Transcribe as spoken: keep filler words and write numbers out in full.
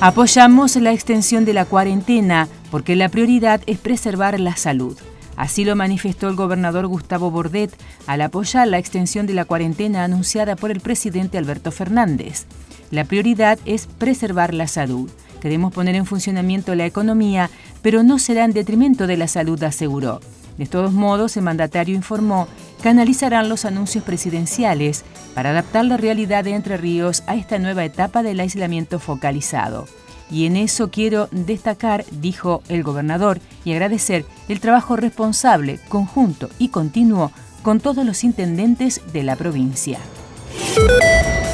Apoyamos la extensión de la cuarentena porque la prioridad es preservar la salud. Así lo manifestó el gobernador Gustavo Bordet al apoyar la extensión de la cuarentena anunciada por el presidente Alberto Fernández. La prioridad es preservar la salud. Queremos poner en funcionamiento la economía, pero no será en detrimento de la salud, aseguró. De todos modos, el mandatario informó que analizarán los anuncios presidenciales para adaptar la realidad de Entre Ríos a esta nueva etapa del aislamiento focalizado. Y en eso quiero destacar, dijo el gobernador, y agradecer el trabajo responsable, conjunto y continuo con todos los intendentes de la provincia.